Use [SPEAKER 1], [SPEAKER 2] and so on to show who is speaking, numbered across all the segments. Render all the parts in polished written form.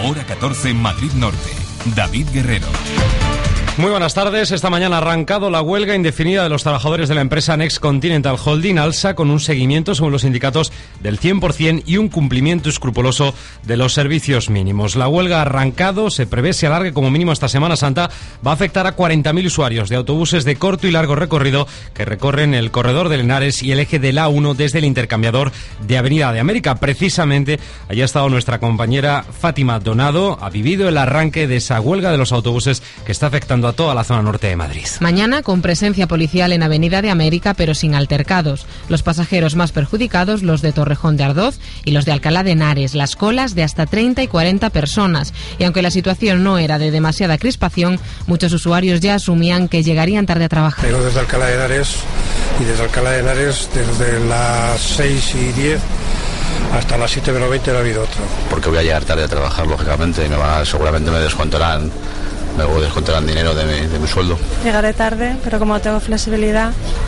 [SPEAKER 1] Hora 14 en Madrid Norte. David Guerrero.
[SPEAKER 2] Muy buenas tardes. Esta mañana ha arrancado la huelga indefinida de los trabajadores de la empresa Next Continental Holding Alsa, con un seguimiento, según los sindicatos, del 100% y un cumplimiento escrupuloso de los servicios mínimos. La huelga ha arrancado, se prevé se alargue como mínimo hasta Semana Santa. Va a afectar a 40.000 usuarios de autobuses de corto y largo recorrido que recorren el corredor del Henares y el eje del A1 desde el intercambiador de Avenida de América. Precisamente allí ha estado nuestra compañera Fátima Donado. Ha vivido el arranque de esa huelga de los autobuses que está afectando a toda la zona norte de Madrid.
[SPEAKER 3] Mañana con presencia policial en Avenida de América, pero sin altercados. Los pasajeros más perjudicados, los de Torrejón de Ardoz y los de Alcalá de Henares. Las colas de hasta 30 y 40 personas. Y aunque la situación no era de demasiada crispación, muchos usuarios ya asumían que llegarían tarde a trabajar.
[SPEAKER 4] Vengo desde Alcalá de Henares y desde Alcalá de Henares desde las 6:10 hasta las 7:20 no ha habido otro.
[SPEAKER 5] Porque voy a llegar tarde a trabajar, lógicamente, y seguramente me descontarán dinero de mi sueldo.
[SPEAKER 6] Llegaré tarde, pero como tengo flexibilidad,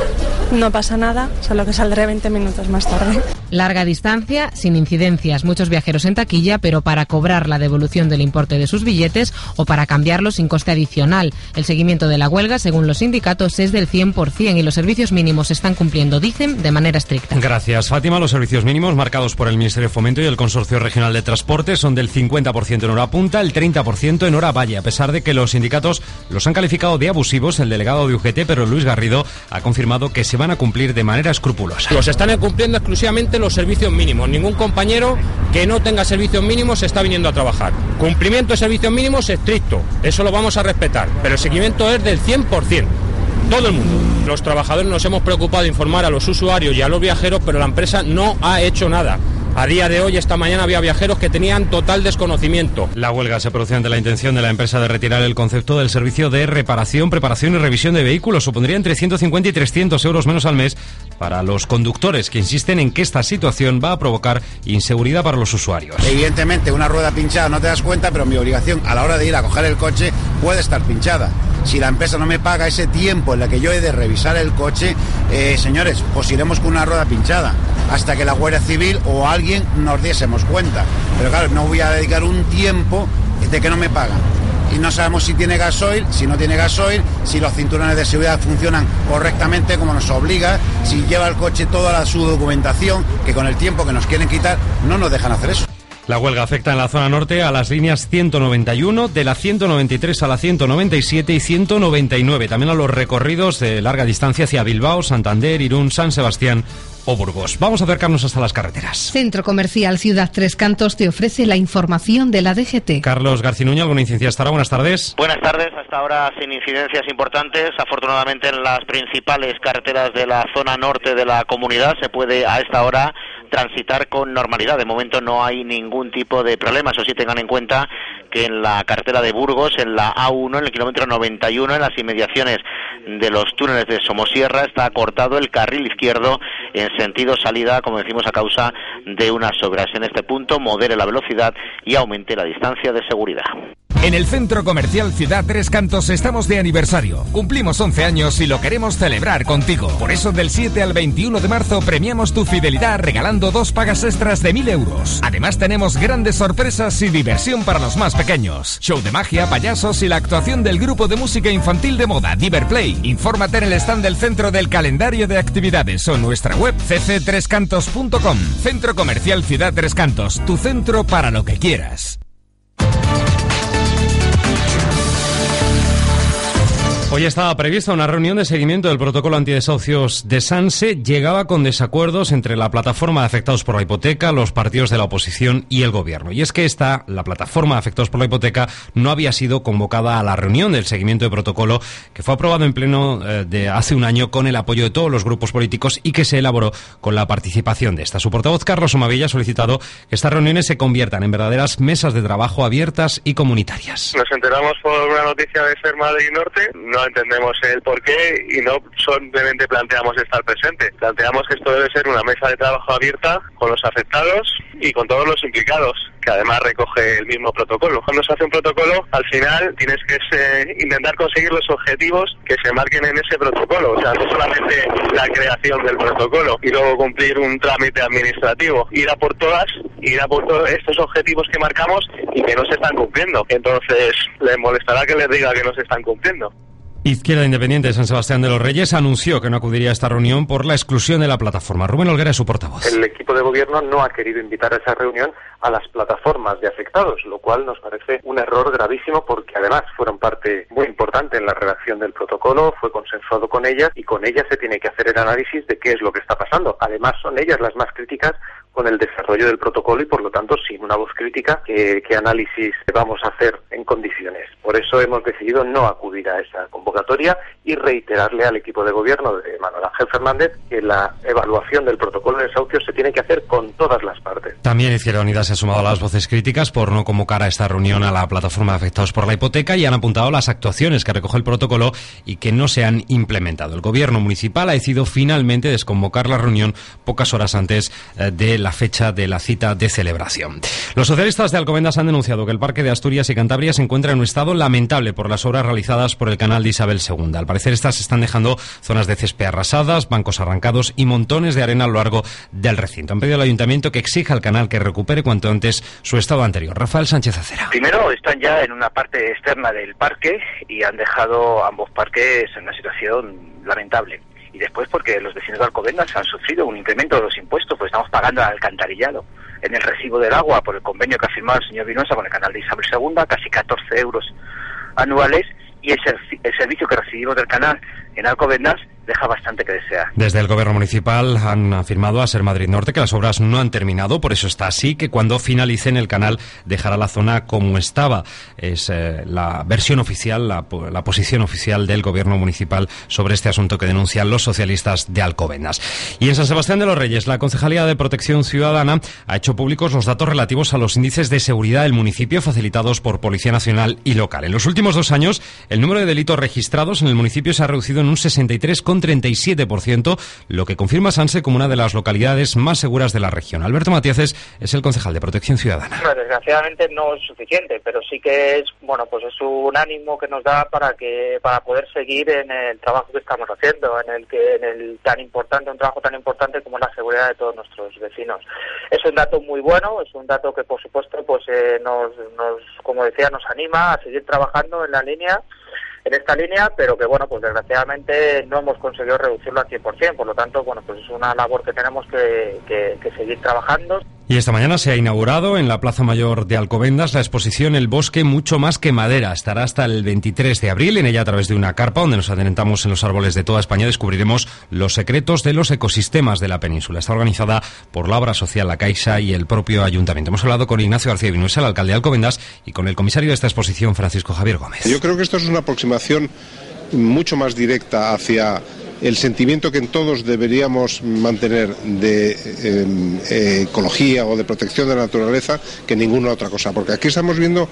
[SPEAKER 6] no pasa nada, solo que saldré 20 minutos más tarde.
[SPEAKER 3] Larga distancia, sin incidencias, muchos viajeros en taquilla, pero para cobrar la devolución del importe de sus billetes o para cambiarlos sin coste adicional. El seguimiento de la huelga, según los sindicatos, es del 100% y los servicios mínimos se están cumpliendo, dicen, de manera estricta.
[SPEAKER 2] Gracias, Fátima. Los servicios mínimos marcados por el Ministerio de Fomento y el Consorcio Regional de Transporte son del 50% en hora punta, el 30% en hora valle, a pesar de que los sindicatos los han calificado de abusivos. El delegado de UGT, pero Luis Garrido, ha confirmado que se van a cumplir de manera escrupulosa.
[SPEAKER 7] Los están cumpliendo exclusivamente los servicios mínimos. Ningún compañero que no tenga servicios mínimos está viniendo a trabajar. Cumplimiento de servicios mínimos estricto, eso lo vamos a respetar, pero el seguimiento es del 100%. Todo el mundo. Los trabajadores nos hemos preocupado de informar a los usuarios y a los viajeros, pero la empresa no ha hecho nada. A día de hoy, esta mañana, había viajeros que tenían total desconocimiento.
[SPEAKER 2] La huelga se produce ante la intención de la empresa de retirar el concepto del servicio de reparación, preparación y revisión de vehículos. Supondría entre 150 y 300 euros menos al mes para los conductores, que insisten en que esta situación va a provocar inseguridad para los usuarios.
[SPEAKER 8] Evidentemente, una rueda pinchada no te das cuenta, pero mi obligación a la hora de ir a coger el coche puede estar pinchada. Si la empresa no me paga ese tiempo en el que yo he de revisar el coche, señores, pues iremos con una rueda pinchada hasta que la Guardia Civil o alguien nos diésemos cuenta. Pero claro, no voy a dedicar un tiempo de que no me pagan. Y no sabemos si tiene gasoil, si no tiene gasoil, si los cinturones de seguridad funcionan correctamente como nos obliga, si lleva el coche toda su documentación, que con el tiempo que nos quieren quitar no nos dejan hacer eso.
[SPEAKER 2] La huelga afecta en la zona norte a las líneas 191, de la 193 a la 197 y 199. También a los recorridos de larga distancia hacia Bilbao, Santander, Irún, San Sebastián o Burgos. Vamos a acercarnos hasta las carreteras.
[SPEAKER 9] Centro Comercial Ciudad Tres Cantos te ofrece la información de la DGT.
[SPEAKER 2] Carlos Garcinuña, ¿alguna incidencia hasta ahora? Buenas tardes.
[SPEAKER 10] Buenas tardes, hasta ahora sin incidencias importantes. Afortunadamente en las principales carreteras de la zona norte de la comunidad se puede a esta hora transitar con normalidad. De momento no hay ningún tipo de problema. Eso sí, tengan en cuenta que en la carretera de Burgos, en la A1, en el kilómetro 91, en las inmediaciones de los túneles de Somosierra, está cortado el carril izquierdo en sentido salida, como decimos, a causa de unas obras. En este punto, modere la velocidad y aumente la distancia de seguridad.
[SPEAKER 1] En el Centro Comercial Ciudad Tres Cantos estamos de aniversario. Cumplimos 11 años y lo queremos celebrar contigo. Por eso, del 7 al 21 de marzo premiamos tu fidelidad regalando 2 pagas extras de 1.000 euros. Además, tenemos grandes sorpresas y diversión para los más pequeños. Show de magia, payasos y la actuación del grupo de música infantil de moda Diverplay. Infórmate en el stand del centro del calendario de actividades o en nuestra web cc3cantos.com. Centro Comercial Ciudad Tres Cantos, tu centro para lo que quieras.
[SPEAKER 2] Hoy estaba prevista una reunión de seguimiento del protocolo antidesahucios de Sanse. Llegaba con desacuerdos entre la plataforma de afectados por la hipoteca, los partidos de la oposición y el gobierno. Y es que la plataforma de afectados por la hipoteca, no había sido convocada a la reunión del seguimiento de protocolo que fue aprobado en pleno de hace un año con el apoyo de todos los grupos políticos y que se elaboró con la participación de esta. Su portavoz, Carlos Omavilla, ha solicitado que estas reuniones se conviertan en verdaderas mesas de trabajo abiertas y comunitarias.
[SPEAKER 11] Nos enteramos por una noticia de Ser Madrid Norte. No entendemos el porqué y no simplemente planteamos estar presente. Planteamos que esto debe ser una mesa de trabajo abierta con los afectados y con todos los implicados. que además recoge el mismo protocolo. Cuando se hace un protocolo, al final tienes que intentar conseguir los objetivos que se marquen en ese protocolo, o sea, no solamente la creación del protocolo y luego cumplir un trámite administrativo, ir a por todos estos objetivos que marcamos y que no se están cumpliendo. Entonces, les molestará que les diga que no se están cumpliendo.
[SPEAKER 2] Izquierda Independiente de San Sebastián de los Reyes anunció que no acudiría a esta reunión por la exclusión de la plataforma. Rubén Olguera es su portavoz.
[SPEAKER 12] El equipo de gobierno no ha querido invitar a esa reunión a las plataformas de afectados, lo cual nos parece un error gravísimo porque además fueron parte muy importante en la redacción del protocolo, fue consensuado con ellas y con ellas se tiene que hacer el análisis de qué es lo que está pasando. Además son ellas las más críticas con el desarrollo del protocolo y por lo tanto sin una voz crítica, ¿qué análisis vamos a hacer en condiciones? Por eso hemos decidido no acudir a esa convocatoria y reiterarle al equipo de gobierno de Manuel Ángel Fernández que la evaluación del protocolo de desahucios se tiene que hacer con todas las partes.
[SPEAKER 2] También Izquierda Unida se ha sumado a las voces críticas por no convocar a esta reunión a la plataforma de afectados por la hipoteca y han apuntado las actuaciones que recoge el protocolo y que no se han implementado. El gobierno municipal ha decidido finalmente desconvocar la reunión pocas horas antes de la fecha de la cita de celebración. Los socialistas de Alcobendas han denunciado que el Parque de Asturias y Cantabria se encuentra en un estado lamentable por las obras realizadas por el canal de Isabel II. Al parecer estas están dejando zonas de césped arrasadas, bancos arrancados y montones de arena a lo largo del recinto. Han pedido al ayuntamiento que exija al canal que recupere cuanto antes su estado anterior. Rafael Sánchez Acera.
[SPEAKER 13] Primero, están ya en una parte externa del parque y han dejado ambos parques en una situación lamentable. Y después porque los vecinos de Alcobendas han sufrido un incremento de los impuestos, pues estamos pagando al alcantarillado en el recibo del agua por el convenio que ha firmado el señor Vinuesa con el canal de Isabel II, casi 14 euros anuales, y el servicio que recibimos del canal en Alcobendas deja bastante que desear.
[SPEAKER 2] Desde el gobierno municipal han afirmado a Ser Madrid Norte que las obras no han terminado, por eso está así, que cuando finalicen el canal dejará la zona como estaba. Es la versión oficial, la posición oficial del gobierno municipal sobre este asunto que denuncian los socialistas de Alcobendas. Y en San Sebastián de los Reyes, la Concejalía de Protección Ciudadana ha hecho públicos los datos relativos a los índices de seguridad del municipio facilitados por Policía Nacional y local. En los últimos 2 años, el número de delitos registrados en el municipio se ha reducido en un 63,37%, lo que confirma Sanse como una de las localidades más seguras de la región. Alberto Matiaces es el concejal de Protección Ciudadana.
[SPEAKER 14] Bueno, desgraciadamente no es suficiente, pero sí que es es un ánimo que nos da para poder seguir en el trabajo que estamos haciendo, un trabajo tan importante como la seguridad de todos nuestros vecinos. Es un dato muy bueno, es un dato que por supuesto nos como decía, nos anima a seguir trabajando en esta línea, pero que desgraciadamente no hemos conseguido reducirlo al 100%, por lo tanto, es una labor que tenemos que seguir trabajando.
[SPEAKER 2] Y esta mañana se ha inaugurado en la Plaza Mayor de Alcobendas la exposición El Bosque Mucho Más que Madera. Estará hasta el 23 de abril. En ella, a través de una carpa donde nos adentramos en los árboles de toda España, descubriremos los secretos de los ecosistemas de la península. Está organizada por la obra social La Caixa y el propio ayuntamiento. Hemos hablado con Ignacio García Vinuesa, el alcalde de Alcobendas, y con el comisario de esta exposición, Francisco Javier Gómez.
[SPEAKER 15] Yo creo que esto es una aproximación mucho más directa hacia el sentimiento que en todos deberíamos mantener de ecología o de protección de la naturaleza que ninguna otra cosa, porque aquí estamos viendo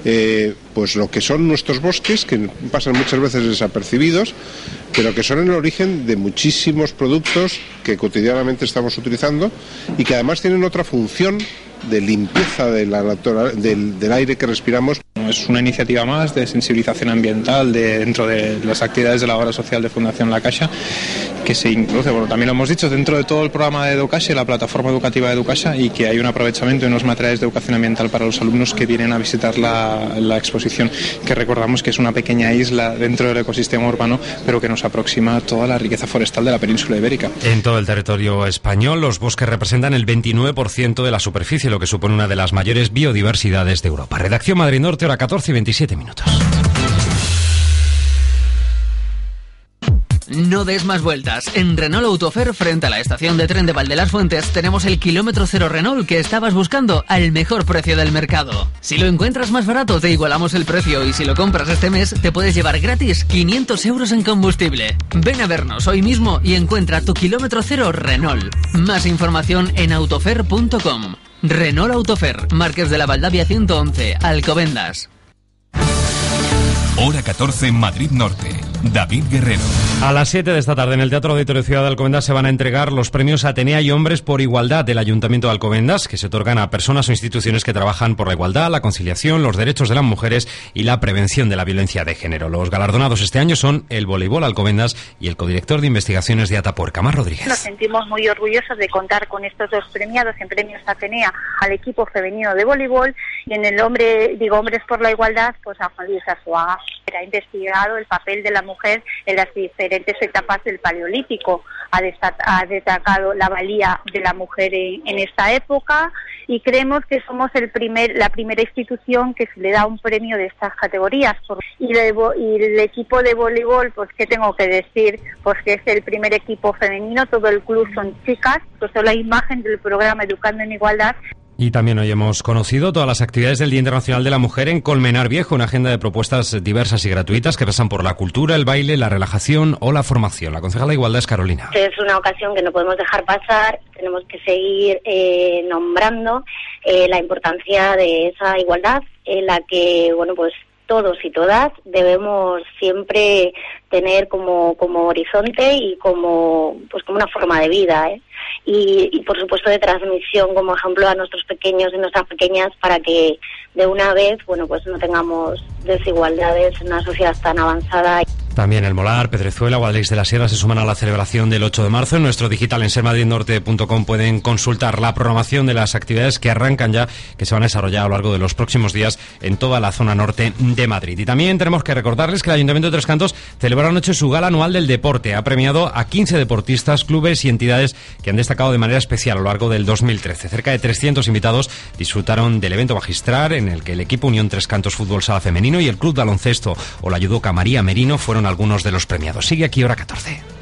[SPEAKER 15] lo que son nuestros bosques, que pasan muchas veces desapercibidos, pero que son el origen de muchísimos productos que cotidianamente estamos utilizando y que además tienen otra función de limpieza de del aire que respiramos.
[SPEAKER 16] Es una iniciativa más de sensibilización ambiental dentro de las actividades de la obra social de Fundación La Caixa, que se introduce, también lo hemos dicho, dentro de todo el programa de Educaixa, la plataforma educativa de Educaixa, y que hay un aprovechamiento de unos materiales de educación ambiental para los alumnos que vienen a visitar la exposición, que recordamos que es una pequeña isla dentro del ecosistema urbano, pero que nos aproxima a toda la riqueza forestal de la península ibérica.
[SPEAKER 2] En todo el territorio español, los bosques representan el 29% de la superficie, lo que supone una de las mayores biodiversidades de Europa. Redacción Madrid Norte, hora 14:27 minutos.
[SPEAKER 17] No des más vueltas. En Renault Autofer, frente a la estación de tren de Valdelas-Fuentes, tenemos el kilómetro cero Renault que estabas buscando al mejor precio del mercado. Si lo encuentras más barato, te igualamos el precio, y si lo compras este mes, te puedes llevar gratis 500 euros en combustible. Ven a vernos hoy mismo y encuentra tu kilómetro cero Renault. Más información en autofer.com. Renault Autofer, Marqués de la Valdavia 111, Alcobendas.
[SPEAKER 1] Hora 14, Madrid Norte. David Guerrero.
[SPEAKER 2] A las 7 de esta tarde en el Teatro Auditorio Ciudad de Alcobendas se van a entregar los premios Atenea y Hombres por Igualdad del Ayuntamiento de Alcobendas, que se otorgan a personas o instituciones que trabajan por la igualdad, la conciliación, los derechos de las mujeres y la prevención de la violencia de género. Los galardonados este año son el Voleibol Alcobendas y el codirector de investigaciones de Atapuerca, Mar Rodríguez.
[SPEAKER 18] Nos sentimos muy orgullosos de contar con estos dos premiados en premios Atenea al equipo femenino de voleibol y en el Hombres por la Igualdad, pues a Juan Luis Arzuaga. Ha investigado el papel de la mujer en las diferentes etapas del Paleolítico, ha destacado la valía de la mujer en esta época y creemos que somos la primera institución que se le da un premio de estas categorías. Y el equipo de voleibol, pues qué tengo que decir, pues que es el primer equipo femenino, todo el club son chicas, pues es la imagen del programa Educando en Igualdad.
[SPEAKER 2] Y también hoy hemos conocido todas las actividades del Día Internacional de la Mujer en Colmenar Viejo, una agenda de propuestas diversas y gratuitas que pasan por la cultura, el baile, la relajación o la formación. La concejala de Igualdad es Carolina.
[SPEAKER 19] Es una ocasión que no podemos dejar pasar, tenemos que seguir nombrando la importancia de esa igualdad en la que, bueno, pues todos y todas debemos siempre tener como horizonte y como una forma de vida, y por supuesto de transmisión como ejemplo a nuestros pequeños y nuestras pequeñas para que de una vez, bueno, pues no tengamos desigualdades en una sociedad tan avanzada.
[SPEAKER 2] También El Molar, Pedrezuela, Guadalix de la Sierra se suman a la celebración del 8 de marzo. En nuestro digital en sermadridnorte.com pueden consultar la programación de las actividades que arrancan ya, que se van a desarrollar a lo largo de los próximos días en toda la zona norte de Madrid. Y también tenemos que recordarles que el Ayuntamiento de Tres Cantos celebra anoche su gala anual del deporte. Ha premiado a 15 deportistas, clubes y entidades que han destacado de manera especial a lo largo del 2013. Cerca de 300 invitados disfrutaron del evento magistral en el que el equipo Unión Tres Cantos Fútbol Sala Femenino y el Club Baloncesto o la Judoca María Merino fueron algunos de los premiados. Sigue aquí hora 14.